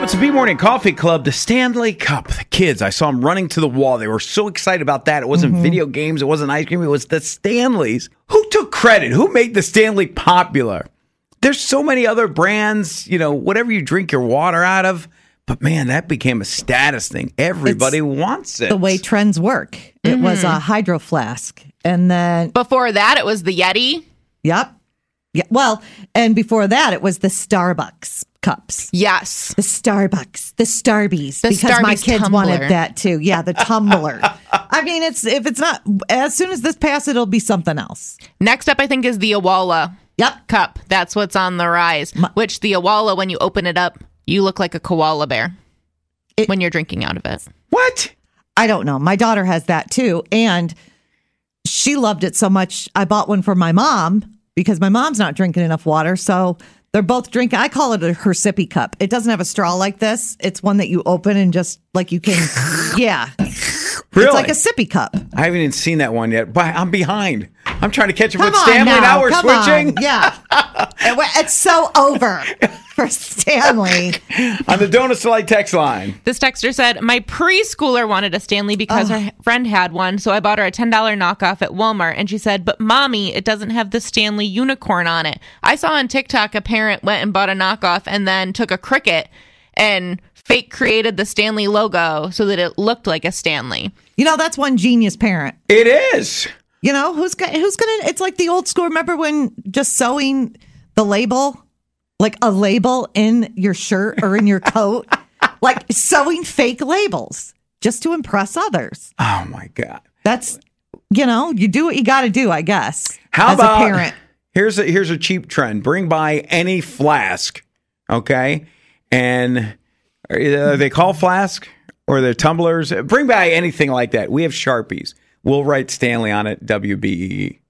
It's a B-Morning Coffee Club, the Stanley Cup. The kids, I saw them running to the wall. They were so excited about that. It wasn't video games. It wasn't ice cream. It was the Stanleys. Who took credit? Who made the Stanley popular? There's so many other brands, whatever you drink your water out of. But, man, that became a status thing. Everybody wants it. The way trends work. It was a Hydro Flask. And then... Before that, it was the Yeti. Yep. Yeah. Well, and before that, it was the Starbucks cups. Yes. The Starbucks, the Starbies, The because my Starbies kids tumbler. wanted that too. Yeah, the tumbler. I mean, if it's not, as soon as this passes, it'll be something else. Next up, I think, is the Awala Yep. cup. That's what's on the rise. Which the Awala, when you open it up, you look like a koala bear when you're drinking out of it. What? I don't know. My daughter has that too. And she loved it so much. I bought one for my mom because my mom's not drinking enough water. So they're both drinking. I call it her sippy cup. It doesn't have a straw like this. It's one that you open and just like you can. Yeah. Really? It's like a sippy cup. I haven't even seen that one yet, but I'm behind. I'm trying to catch up Come with on Stanley. Now we're come switching. on. Yeah. It's so over for Stanley. On the Donuts Delight text line. This texter said, my preschooler wanted a Stanley because her friend had one, so I bought her a $10 knockoff at Walmart. And she said, but mommy, it doesn't have the Stanley unicorn on it. I saw on TikTok a parent went and bought a knockoff and then took a Cricut and fake created the Stanley logo so that it looked like a Stanley. That's one genius parent. It is. Who's gonna? It's like the old school. Remember when just sewing the label, like a label in your shirt or in your coat, like sewing fake labels just to impress others. Oh my God. That's you do what you got to do, I guess. How as about a parent? Here's a cheap trend. Bring by any flask, okay? And are they call flask or they're tumblers? Bring by anything like that. We have Sharpies. We'll write Stanley on it, WBEE.